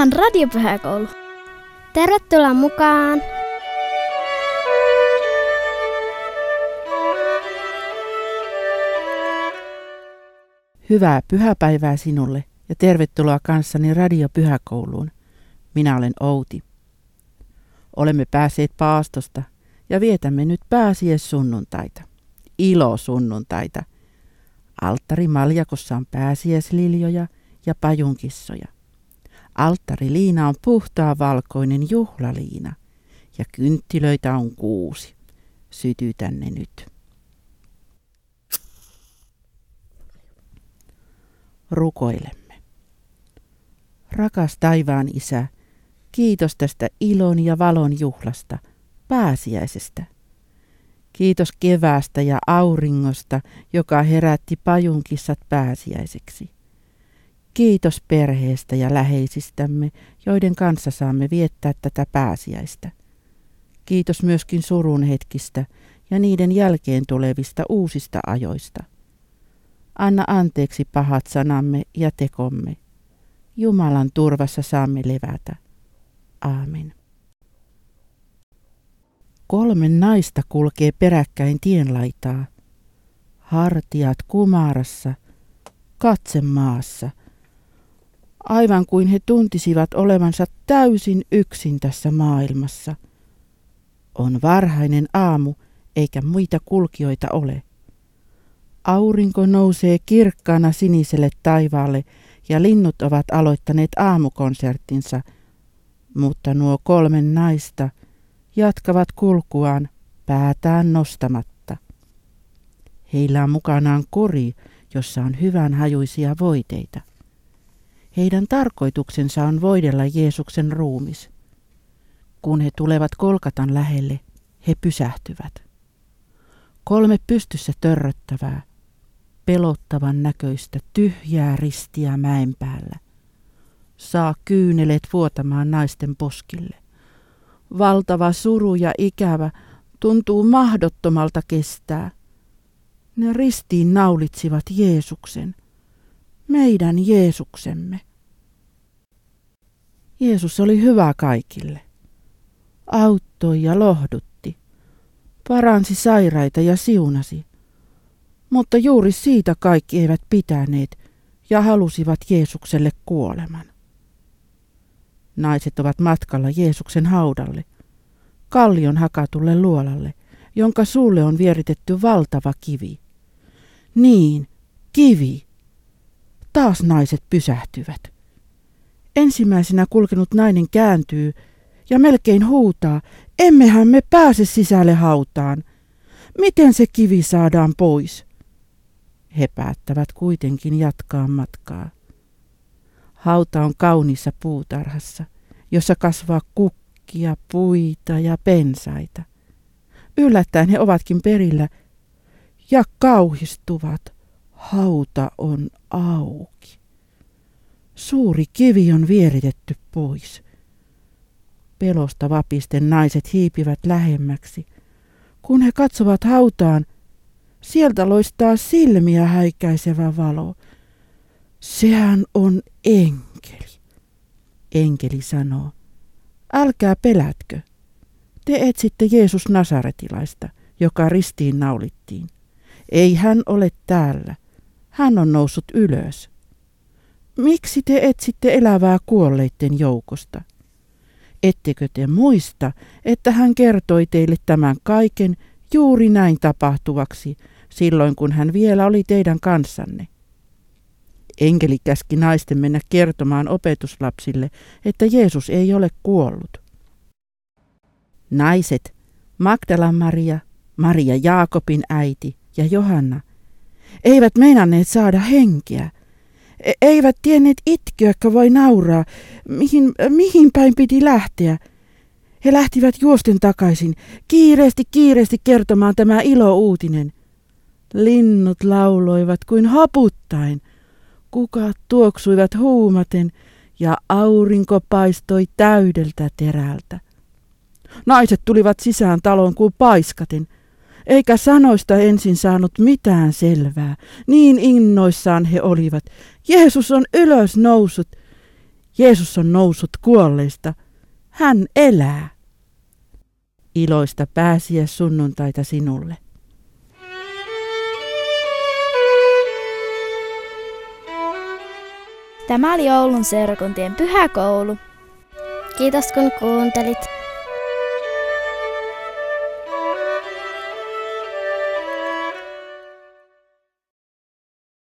Tämä on Radiopyhäkoulu. Tervetuloa mukaan! Hyvää pyhäpäivää sinulle ja tervetuloa kanssani Radiopyhäkouluun. Minä olen Outi. Olemme päässeet paastosta ja vietämme nyt pääsiäissunnuntaita. Ilosunnuntaita. Alttarimaljakossa on pääsiäisliljoja ja pajunkissoja. Alttariliina on puhtaan valkoinen juhlaliina ja kynttilöitä on 6. Sytytän ne nyt. Rukoilemme. Rakas taivaan Isä, kiitos tästä ilon ja valon juhlasta, pääsiäisestä. Kiitos keväästä ja auringosta, joka herätti pajunkissat pääsiäiseksi. Kiitos perheestä ja läheisistämme, joiden kanssa saamme viettää tätä pääsiäistä. Kiitos myöskin surun hetkistä ja niiden jälkeen tulevista uusista ajoista. Anna anteeksi pahat sanamme ja tekomme. Jumalan turvassa saamme levätä. Aamen. 3 naista kulkee peräkkäin tienlaitaa. Hartiat kumarassa, katse maassa. Aivan kuin he tuntisivat olevansa täysin yksin tässä maailmassa. On varhainen aamu, eikä muita kulkijoita ole. Aurinko nousee kirkkaana siniselle taivaalle ja linnut ovat aloittaneet aamukonserttinsa, mutta nuo 3 naista jatkavat kulkuaan päätään nostamatta. Heillä on mukanaan kori, jossa on hyvän hajuisia voiteita. Heidän tarkoituksensa on voidella Jeesuksen ruumis. Kun he tulevat Golgatan lähelle, he pysähtyvät. 3 pystyssä törröttävää, pelottavan näköistä tyhjää ristiä mäen päällä. Saa kyyneleet vuotamaan naisten poskille. Valtava suru ja ikävä tuntuu mahdottomalta kestää. Ne ristiin naulitsivat Jeesuksen, meidän Jeesuksemme. Jeesus oli hyvä kaikille. Auttoi ja lohdutti. Paransi sairaita ja siunasi. Mutta juuri siitä kaikki eivät pitäneet ja halusivat Jeesukselle kuoleman. Naiset ovat matkalla Jeesuksen haudalle, kallion hakatulle luolalle, jonka suulle on vieritetty valtava kivi. Niin, kivi. Taas naiset pysähtyvät. Ensimmäisenä kulkenut nainen kääntyy ja melkein huutaa, emmehän me pääse sisälle hautaan. Miten se kivi saadaan pois? He päättävät kuitenkin jatkaa matkaa. Hauta on kauniissa puutarhassa, jossa kasvaa kukkia, puita ja pensaita. Yllättäen he ovatkin perillä ja kauhistuvat. Hauta on auki. Suuri kivi on vieritetty pois. Pelosta vapisten naiset hiipivät lähemmäksi. Kun he katsovat hautaan, sieltä loistaa silmiä häikäisevä valo. Sehän on enkeli. Enkeli sanoo, älkää pelätkö. Te etsitte Jeesus Nasaretilaista, joka ristiin naulittiin. Ei hän ole täällä. Hän on noussut ylös. Miksi te etsitte elävää kuolleiden joukosta? Ettekö te muista, että hän kertoi teille tämän kaiken juuri näin tapahtuvaksi, silloin kun hän vielä oli teidän kanssanne? Enkeli käski naisten mennä kertomaan opetuslapsille, että Jeesus ei ole kuollut. Naiset, Magdalan Maria, Maria Jaakobin äiti ja Johanna, eivät meinanneet saada henkeä. Eivät tienneet itkeäkö vai nauraa, mihin päin piti lähteä. He lähtivät juosten takaisin, kiireesti kertomaan tämä ilouutinen. Linnut lauloivat kuin haputtaen, kukat tuoksuivat huumaten ja aurinko paistoi täydeltä terältä. Naiset tulivat sisään taloon kuin paiskaten, eikä sanoista ensin saanut mitään selvää. Niin innoissaan he olivat. Jeesus on ylös noussut. Jeesus on noussut kuolleista. Hän elää. Iloista pääsiäissunnuntaita sinulle. Tämä oli Oulun seurakuntien pyhäkoulu. Kiitos kun kuuntelit.